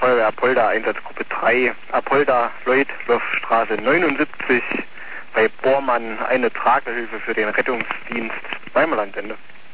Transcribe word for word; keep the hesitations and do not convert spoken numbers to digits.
Feuerwehr Apolda, Einsatzgruppe drei, Apolda, Lloyd-Löff-Straße neunundsiebzig, bei Bormann eine Tragehilfe für den Rettungsdienst Weimerlandende.